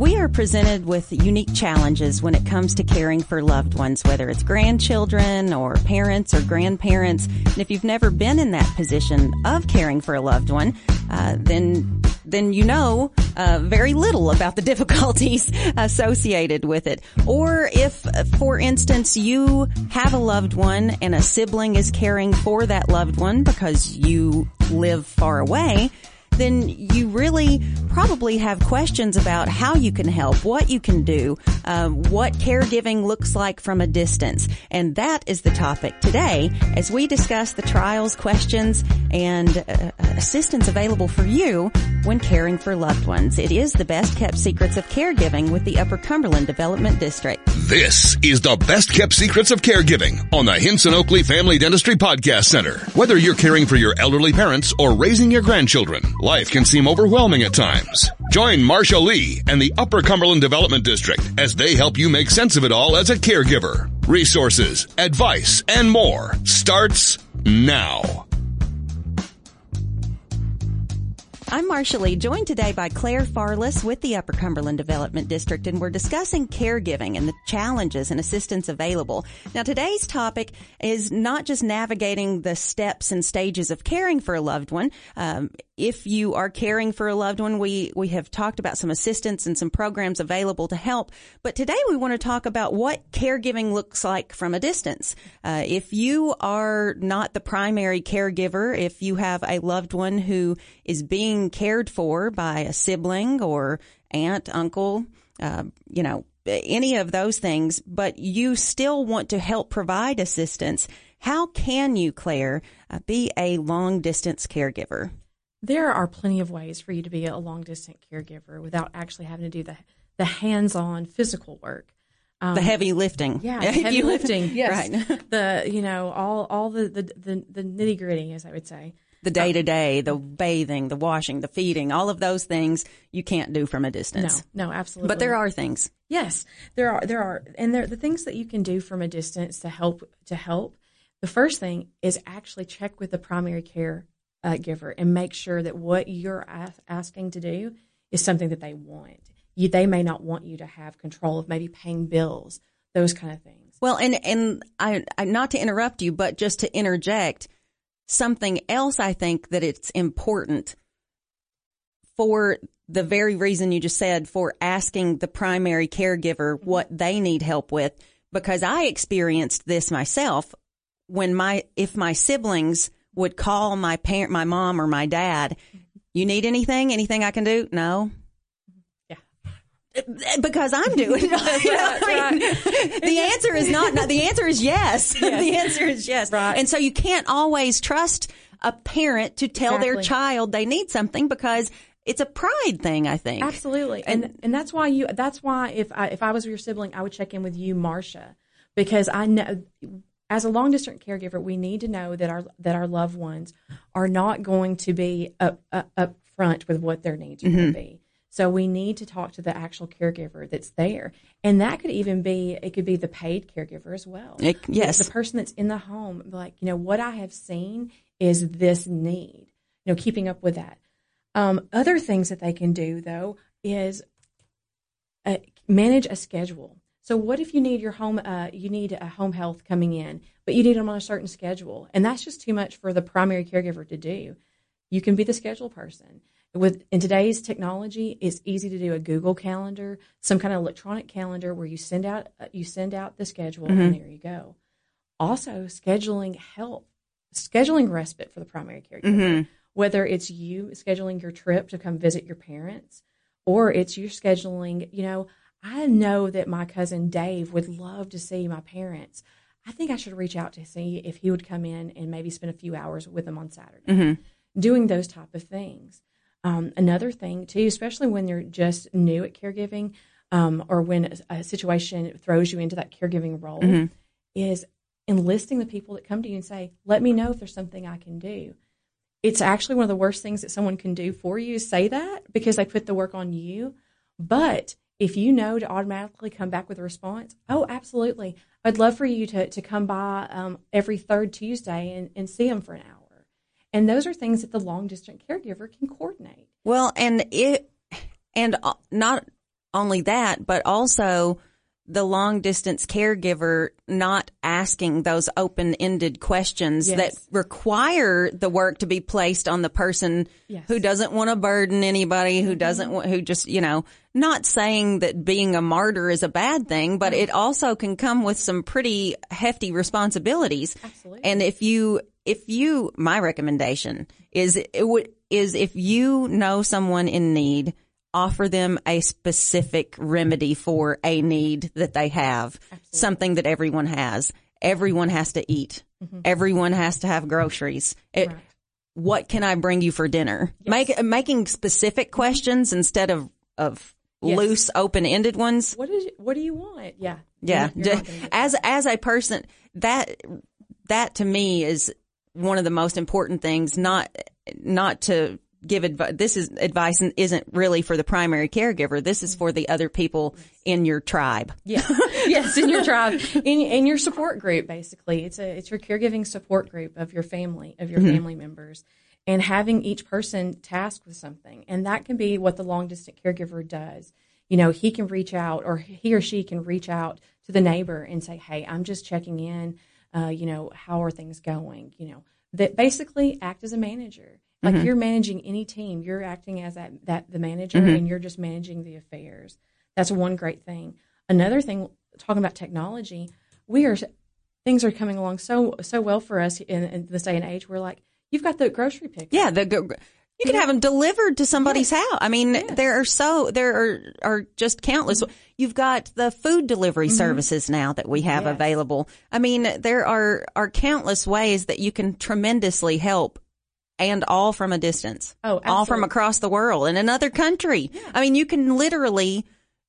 We are presented with unique challenges when it comes to caring for loved ones, whether it's grandchildren or parents or grandparents. And if you've never been in that position of caring for a loved one, then you know very little about the difficulties associated with it. Or if, for instance, you have a loved one and a sibling is caring for that loved one because you live far away, then you really probably have questions about how you can help, what you can do, what caregiving looks like from a distance. And that is the topic today as we discuss the trials, questions, and assistance available for you when caring for loved ones. It is the Best Kept Secrets of Caregiving with the Upper Cumberland Development District. This is the Best Kept Secrets of Caregiving on the Hinson Oakley Family Dentistry Podcast Center. Whether you're caring for your elderly parents or raising your grandchildren, life can seem overwhelming at times. Join Marsha Lee and the Upper Cumberland Development District as they help you make sense of it all as a caregiver. Resources, advice, and more starts now. I'm Marsha Lee, joined today by Claire Farless with the Upper Cumberland Development District, and we're discussing caregiving and the challenges and assistance available. Now, today's topic is not just navigating the steps and stages of caring for a loved one. If you are caring for a loved one, we have talked about some assistance and some programs available to help. But today we want to talk about what caregiving looks like from a distance. If you are not the primary caregiver, if you have a loved one who is being cared for by a sibling or aunt, uncle, any of those things, but you still want to help provide assistance, how can you, Claire, be a long-distance caregiver? There are plenty of ways for you to be a long-distance caregiver without actually having to do the hands-on physical work. The heavy lifting. Yeah, the heavy lifting. Yes. Right. All the nitty-gritty, as I would say. The day-to-day, the bathing, the washing, the feeding, all of those things you can't do from a distance. No, absolutely. But there are things. Yes, there are. And the things that you can do from a distance to help. The first thing is actually check with the primary care giver and make sure that what you're asking to do is something that they want. They may not want you to have control of maybe paying bills, those kind of things. Well, and I not to interrupt you, but just to interject, something else I think that it's important for the very reason you just said, for asking the primary caregiver what they need help with, because I experienced this myself when if my siblings would call my mom or my dad, you need anything I can do? No. Yeah. Because I'm doing it. Right. The answer is not. The answer is yes. The answer is yes. Right. And so you can't always trust a parent to tell their child they need something because it's a pride thing, I think. Absolutely. And that's why if I was your sibling, I would check in with you, Marsha, because I know, as a long distance caregiver, we need to know that our loved ones are not going to be up front with what their needs are going to be. So we need to talk to the actual caregiver that's there. And that could even be, it could be the paid caregiver as well. Yes. The person that's in the home, like, what I have seen is this need, keeping up with that. Other things that they can do, though, is manage a schedule. So what if you need your home, you need a home health coming in, but you need them on a certain schedule, and that's just too much for the primary caregiver to do? You can be the schedule person. In today's technology, it's easy to do a Google Calendar, some kind of electronic calendar where you send out the schedule, and there you go. Also, scheduling respite for the primary caregiver, whether it's you scheduling your trip to come visit your parents, or it's you scheduling, I know that my cousin Dave would love to see my parents. I think I should reach out to see if he would come in and maybe spend a few hours with them on Saturday. Doing those type of things. Another thing, too, especially when you're just new at caregiving, or when a situation throws you into that caregiving role, is enlisting the people that come to you and say, let me know if there's something I can do. It's actually one of the worst things that someone can do for you is say that, because they put the work on you. But if you know to automatically come back with a response, oh, absolutely. I'd love for you to come by every third Tuesday and see them for an hour. And those are things that the long-distance caregiver can coordinate. Well, and not only that, but also the long distance caregiver not asking those open-ended questions that require the work to be placed on the person who doesn't want to burden anybody, who doesn't want, who just, not saying that being a martyr is a bad thing, but it also can come with some pretty hefty responsibilities. Absolutely. And if you, my recommendation is if you know someone in need, offer them a specific remedy for a need that they have. Absolutely. Something that everyone has. Everyone has to eat. Mm-hmm. Everyone has to have groceries. Right. What can I bring you for dinner? Yes. Making specific questions instead of loose, open-ended ones. What do you want? Yeah. Yeah. As a person, that to me is one of the most important things, not to give advice. This is advice and isn't really for the primary caregiver. This is for the other people in your tribe. Yeah. Yes, in your tribe, in your support group. Basically, it's your caregiving support group of your family, family members, and having each person tasked with something. And that can be what the long distance caregiver does. He can reach out, or he or she can reach out to the neighbor and say, "Hey, I'm just checking in. How are things going?" That basically act as a manager. Like you're managing any team, you're acting as the manager, and you're just managing the affairs. That's one great thing. Another thing, talking about technology, things are coming along so well for us in this day and age. We're like, you've got the grocery pickup. Yeah, you can have them delivered to somebody's house. I mean, there are just countless. You've got the food delivery services now that we have available. I mean, there are countless ways that you can tremendously help. And all from a distance. Oh, absolutely. All from across the world in another country. Yeah. I mean, you could literally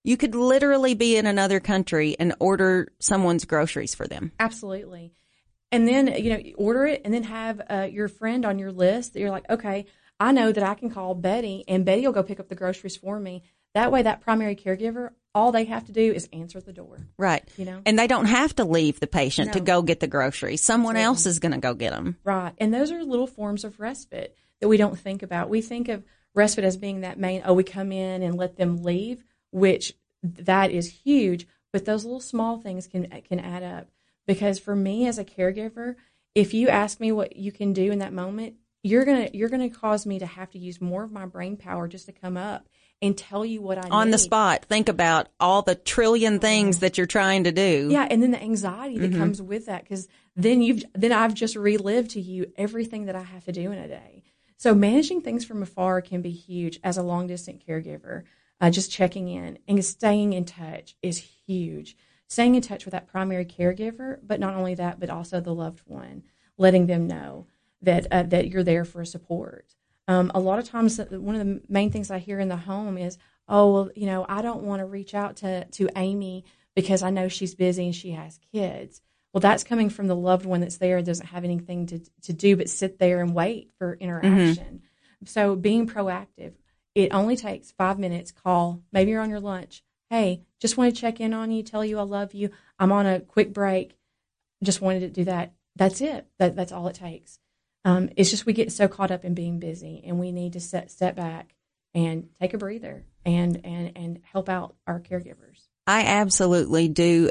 be in another country and order someone's groceries for them. Absolutely. And then, order it and then have your friend on your list that you're like, okay, I know that I can call Betty and Betty will go pick up the groceries for me. That way, that primary caregiver, all they have to do is answer the door. Right. And they don't have to leave the patient to go get the groceries. Someone else is going to go get them. Right. And those are little forms of respite that we don't think about. We think of respite as being that main, we come in and let them leave, which that is huge. But those little small things can add up. Because for me as a caregiver, if you ask me what you can do in that moment, you're gonna cause me to have to use more of my brain power just to come up and tell you what I need. On the spot, think about all the trillion things that you're trying to do. Yeah, and then the anxiety that comes with that, because then I've just relived to you everything that I have to do in a day. So managing things from afar can be huge as a long distance caregiver. Just checking in and staying in touch is huge. Staying in touch with that primary caregiver, but not only that, but also the loved one, letting them know that you're there for support. A lot of times, one of the main things I hear in the home is, I don't want to reach out to Amy because I know she's busy and she has kids. Well, that's coming from the loved one that's there and doesn't have anything to do but sit there and wait for interaction. So being proactive, it only takes 5 minutes, call, maybe you're on your lunch. Hey, just want to check in on you, tell you I love you. I'm on a quick break. Just wanted to do that. That's it. That's all it takes. It's just we get so caught up in being busy, and we need to step back and take a breather and help out our caregivers. I absolutely do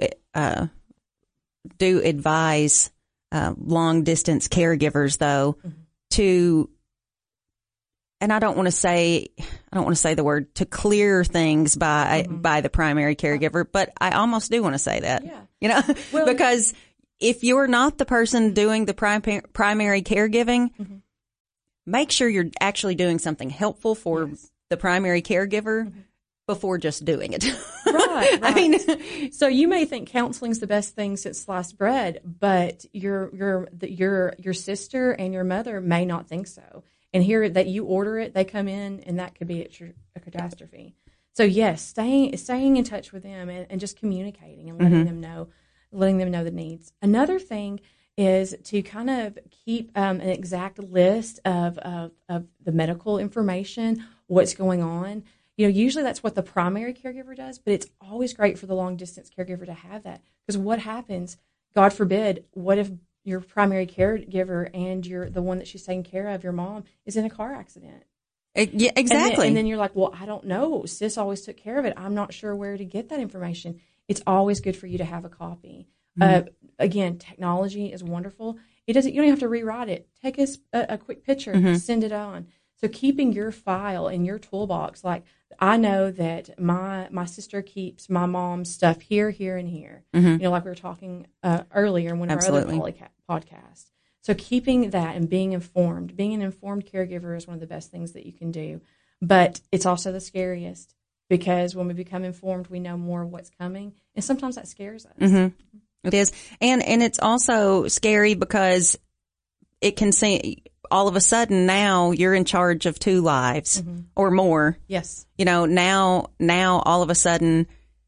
advise long distance caregivers, though, to, and I don't want to say the word to clear things by the primary caregiver, but I almost do want to say that. Yeah. Well, because if you're not the person doing the primary caregiving, make sure you're actually doing something helpful for the primary caregiver before just doing it. Right. I mean, so you may think counseling's the best thing since sliced bread, but your sister and your mother may not think so. And here that you order it, they come in, and that could be a catastrophe. So yes, staying in touch with them and just communicating and letting them know the needs. Another thing is to kind of keep an exact list of the medical information, what's going on. Usually that's what the primary caregiver does, but it's always great for the long distance caregiver to have that, because what happens, God forbid, what if your primary caregiver and the one that she's taking care of, your mom, is in a car accident? Yeah, exactly. And then you're like, well, I don't know. Sis always took care of it. I'm not sure where to get that information. It's always good for you to have a copy. Again, technology is wonderful. You don't even have to rewrite it. Take a quick picture, send it on. So keeping your file in your toolbox, like I know that my sister keeps my mom's stuff here, and here. Like we were talking earlier in one of our other podcasts. So keeping that and being an informed caregiver is one of the best things that you can do. But it's also the scariest because when we become informed, we know more of what's coming. And sometimes that scares us. It is. And it's also scary because it can seem all of a sudden now you're in charge of 2 lives or more. Yes. Now all of a sudden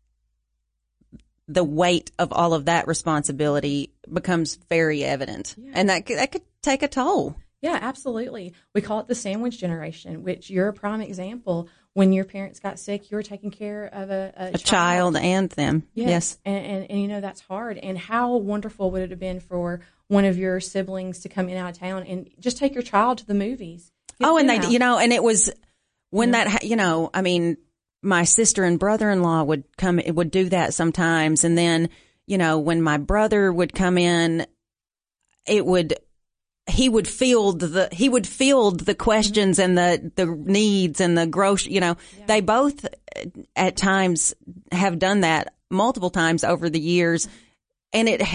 the weight of all of that responsibility becomes very evident. Yeah. And that could take a toll. Yeah, absolutely. We call it the sandwich generation, which you're a prime example. When your parents got sick, you were taking care of a child and them. Yes. And that's hard. And how wonderful would it have been for one of your siblings to come in out of town and just take your child to the movies? And and it was when that, I mean, my sister and brother-in-law would do that sometimes. And then, when my brother would come in, he would field the questions and the needs and the grocery, they both at times have done that multiple times over the years. And it,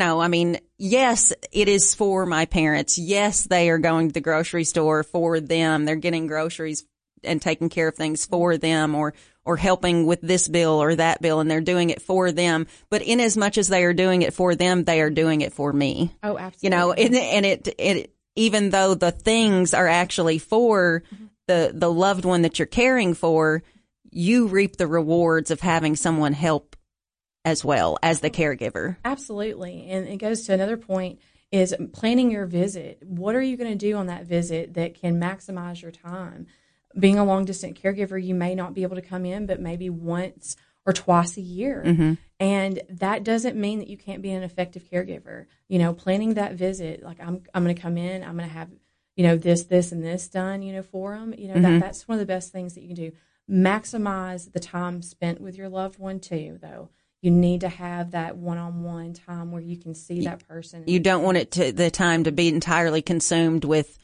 yes, it is for my parents. Yes, they are going to the grocery store for them. They're getting groceries and taking care of things for them or helping with this bill or that bill, and they're doing it for them. But in as much as they are doing it for them, they are doing it for me. Oh, absolutely. And it even though the things are actually for the loved one that you're caring for, you reap the rewards of having someone help as well as the caregiver. Absolutely. And it goes to another point is planning your visit. What are you going to do on that visit that can maximize your time? Being a long-distance caregiver, you may not be able to come in, but maybe once or twice a year. And that doesn't mean that you can't be an effective caregiver. Planning that visit, like I'm going to come in, I'm going to have, this and this done, for them. That's one of the best things that you can do. Maximize the time spent with your loved one too, though. You need to have that one-on-one time where you can see that person. You don't want the time to be entirely consumed with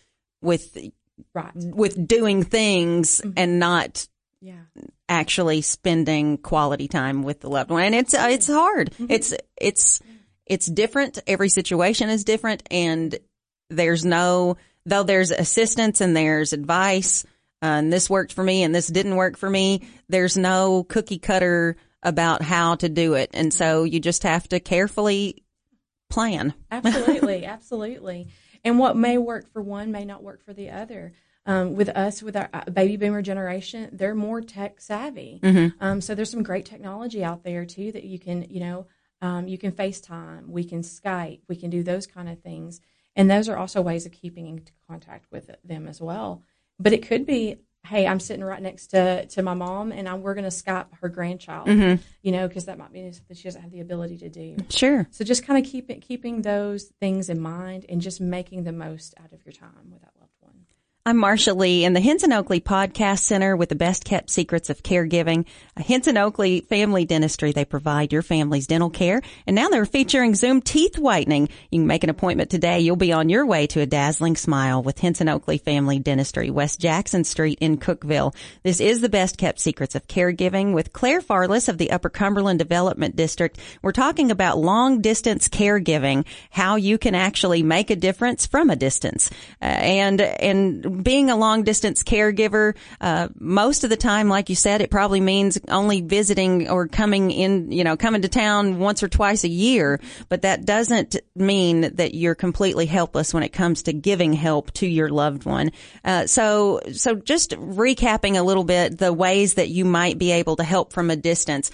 doing things and not actually spending quality time with the loved one. And it's hard. It's different. Every situation is different, and though there's assistance and there's advice, and this worked for me and this didn't work for me, there's no cookie cutter about how to do it. And so you just have to carefully plan. Absolutely. Absolutely. And what may work for one may not work for the other. With our baby boomer generation, they're more tech savvy. So there's some great technology out there too that you can, you can FaceTime, we can Skype, we can do those kind of things. And those are also ways of keeping in contact with them as well. But it could be, hey, I'm sitting right next to my mom and we're going to Skype her grandchild, because that might be something she doesn't have the ability to do. Sure. So just kind of keeping those things in mind and just making the most out of your time with that loved one. I'm Marsha Lee in the Henson Oakley Podcast Center with the best kept secrets of caregiving. Henson Oakley Family Dentistry, they provide your family's dental care. And now they're featuring Zoom teeth whitening. You can make an appointment today. You'll be on your way to a dazzling smile with Henson Oakley Family Dentistry, West Jackson Street in Cookeville. This is the best kept secrets of caregiving with Claire Farless of the Upper Cumberland Development District. We're talking about long distance caregiving, how you can actually make a difference from a distance. And being a long distance caregiver, most of the time, like you said, it probably means only visiting or coming to town once or twice a year. But that doesn't mean that you're completely helpless when it comes to giving help to your loved one. So just recapping a little bit the ways that you might be able to help from a distance.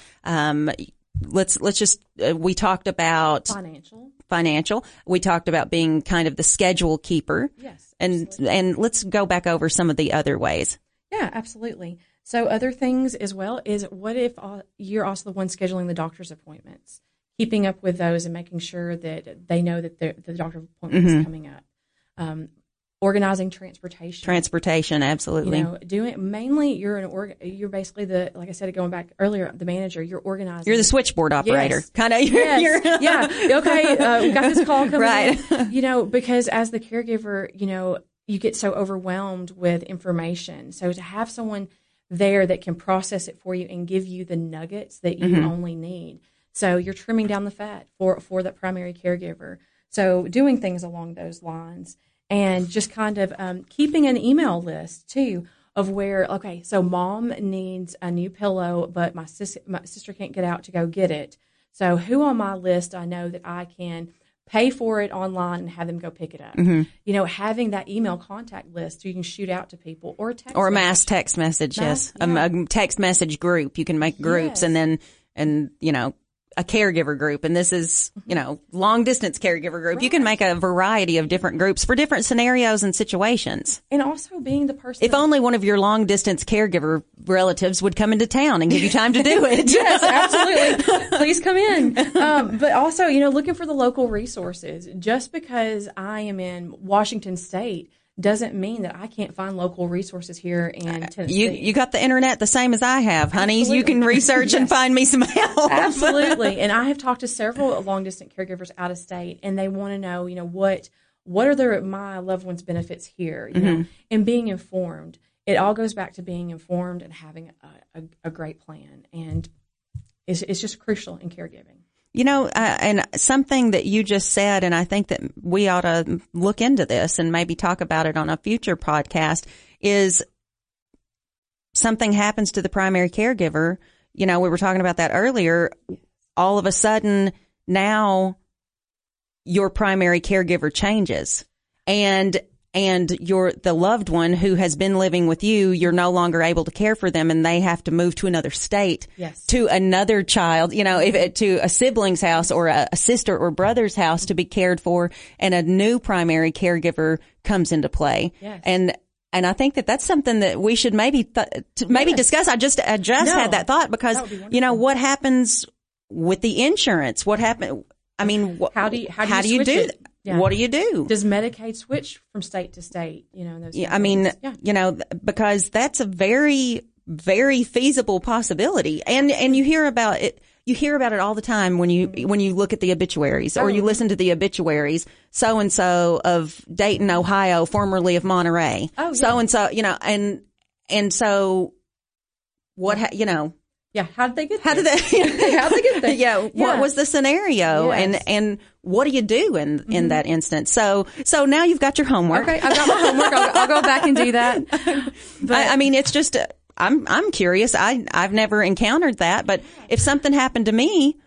We talked about financial. We talked about being kind of the schedule keeper. Yes. And let's go back over some of the other ways. Yeah, absolutely. So other things as well is what if you're also the one scheduling the doctor's appointments, keeping up with those and making sure that they know that the doctor's appointment is coming up. organizing transportation. Transportation, absolutely. You know, doing mainly you're basically like I said, going back earlier, the manager. You're organizing. You're the switchboard operator, yes. kind of. Yes. Yeah. Okay. We got this call coming right. in. You know, because as the caregiver, you know, you get so overwhelmed with information. So to have someone there that can process it for you and give you the nuggets that you only need. So you're trimming down the fat for that primary caregiver. So doing things along those lines. And just kind of keeping an email list, too, of where, okay, so mom needs a new pillow, but my sister can't get out to go get it. So who on my list I know that I can pay for it online and have them go pick it up. You know, having that email contact list so you can shoot out to people or text or a message. mass text message, yes. Yeah. A text message group. You can make groups and you know, a caregiver group, and this is, you know, long distance caregiver group. Right. You can make a variety of different groups for different scenarios and situations. And also being the person. If only one of your long distance caregiver relatives would come into town and give you time to do it. Yes, absolutely. Please come in. But also, you know, looking for the local resources. Just because I am in Washington State doesn't mean that I can't find local resources here in Tennessee. You got the internet the same as I have, honeys. Absolutely. You can research and find me some help. Absolutely. And I have talked to several long-distance caregivers out of state, and they want to know, you know, what are my loved ones' benefits here, you know, and being informed. It all goes back to being informed and having a great plan, and it's just crucial in caregiving. You know, and something that you just said, and I think that we ought to look into this and maybe talk about it on a future podcast, is something happens to the primary caregiver. You know, we were talking about that earlier. All of a sudden, now your primary caregiver changes, and the loved one who has been living with you, you're no longer able to care for them, and they have to move to another state, to another child, you know, to a sibling's house or a sister or brother's house to be cared for, and a new primary caregiver comes into play. Yes. And I think that that's something that we should maybe discuss. I just had that thought because, you know, what happens with the insurance? What happened? I mean, how do you do it? Yeah. What do you do? Does Medicaid switch from state to state? You know, those I mean, you know, because that's a very, very feasible possibility. And you hear about it. You hear about it all the time when you look at the obituaries or you listen to the obituaries. So and so of Dayton, Ohio, formerly of Monterey. Oh, yeah. So and so, you know, and so what? You know. Yeah, how did they get there? How'd they get there? Yeah, what was the scenario? Yes. And what do you do in that instance? So now you've got your homework. Okay, I've got my homework. I'll go back and do that. But I mean, it's just I'm curious. I've never encountered that, but if something happened to me,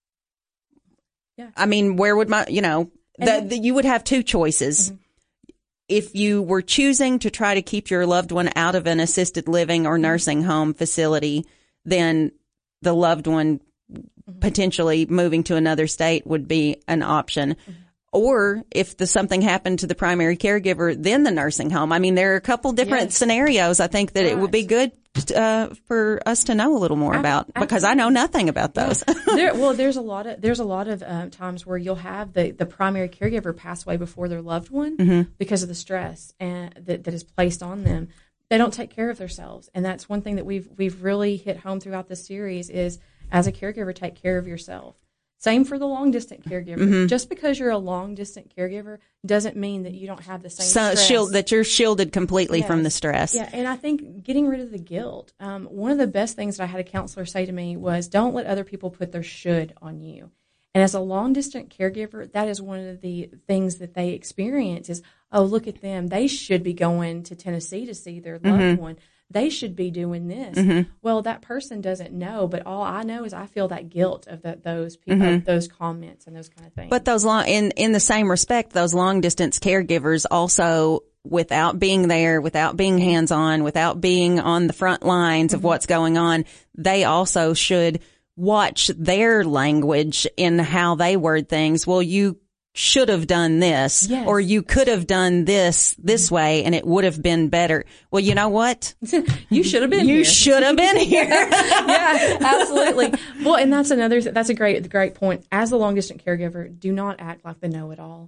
I mean, where would you would have two choices. If you were choosing to try to keep your loved one out of an assisted living or nursing home facility, then the loved one potentially moving to another state would be an option. Or if something happened to the primary caregiver, then the nursing home. I mean, there are a couple different scenarios. I think that it would be good for us to know a little more about, because I know nothing about those. There's a lot of times where you'll have the primary caregiver pass away before their loved one because of the stress and that is placed on them. They don't take care of themselves, and that's one thing that we've really hit home throughout this series is, as a caregiver, take care of yourself. Same for the long distant caregiver. Just because you're a long distant caregiver doesn't mean that you don't have the same stress. That you're shielded completely from the stress. Yeah, and I think getting rid of the guilt. One of the best things that I had a counselor say to me was, don't let other people put their should on you. And as a long distant caregiver, that is one of the things that they experience is, oh, look at them. They should be going to Tennessee to see their loved one. They should be doing this. Well, that person doesn't know, but all I know is I feel that guilt of those people, those comments and those kind of things. But those in the same respect, those long distance caregivers also, without being there, without being hands on, without being on the front lines of what's going on, they also should watch their language in how they word things. Well, you should have done this, or you could have done this way, and it would have been better. Well, you know what? You should have been here. You should have been here. Yeah, absolutely. Well, and that's a great point. As a long distance caregiver, do not act like the know-it-all.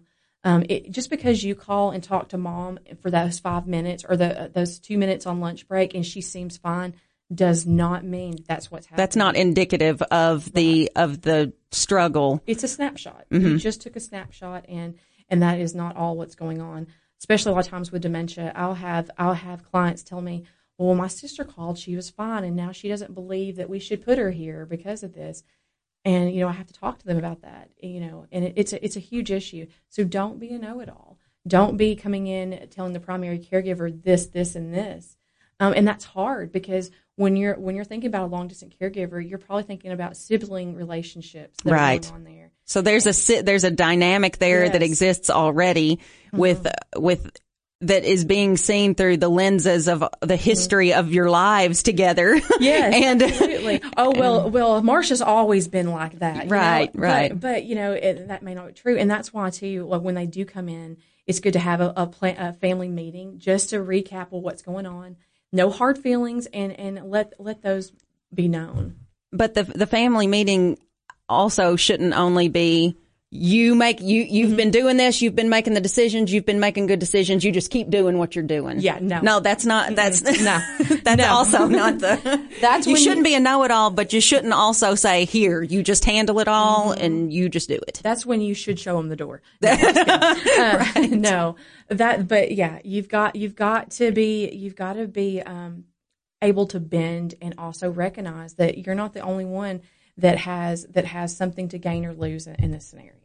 Just because you call and talk to mom for those 5 minutes or those 2 minutes on lunch break and she seems fine does not mean that's what's happening. That's not indicative of the struggle. It's a snapshot. You just took a snapshot, and that is not all what's going on. Especially a lot of times with dementia, I'll have clients tell me, well, my sister called, she was fine, and now she doesn't believe that we should put her here because of this. And, I have to talk to them about that, and it's a huge issue. So don't be a know-it-all. Don't be coming in telling the primary caregiver this, and this. And that's hard because when you're thinking about a long-distance caregiver, you're probably thinking about sibling relationships that are going on there. So there's a dynamic there that exists already with that is being seen through the lenses of the history of your lives together. Yes, and absolutely. Oh, well, Marsha's always been like that. Right. But that may not be true. And that's why, too, when they do come in, it's good to have a family meeting just to recap what's going on. No hard feelings, and let those be known. But the family meeting also shouldn't only be you've been doing this, you've been making the decisions, you've been making good decisions, you just keep doing what you're doing. Yeah, no, that's not. That's no. Also not the. That's you shouldn't be a know-it-all, but you shouldn't also say here you just handle it all and you just do it. That's when you should show them the door. No, right. No, but yeah, you've got to be able to bend and also recognize that you're not the only one that has something to gain or lose in this scenario.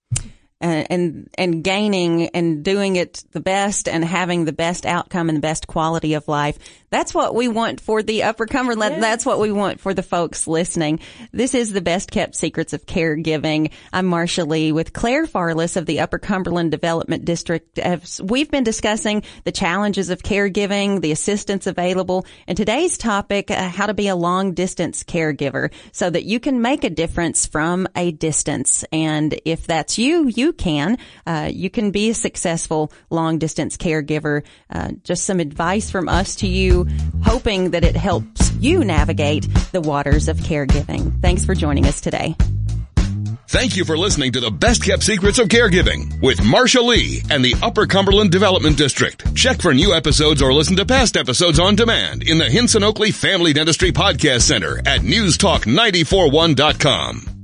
And gaining and doing it the best and having the best outcome and the best quality of life. That's what we want for the Upper Cumberland. Yeah. That's what we want for the folks listening. This is the Best Kept Secrets of Caregiving. I'm Marsha Lee with Claire Farless of the Upper Cumberland Development District. We've been discussing the challenges of caregiving, the assistance available, and today's topic, how to be a long-distance caregiver so that you can make a difference from a distance. And if that's you can be a successful long-distance caregiver. Just some advice from us to you, hoping that it helps you navigate the waters of caregiving. Thanks for joining us today. Thank you for listening to the Best Kept Secrets of Caregiving with Marsha Lee and the Upper Cumberland Development District. Check for new episodes or listen to past episodes on demand in the Hinson Oakley Family Dentistry Podcast Center at newstalk941.com.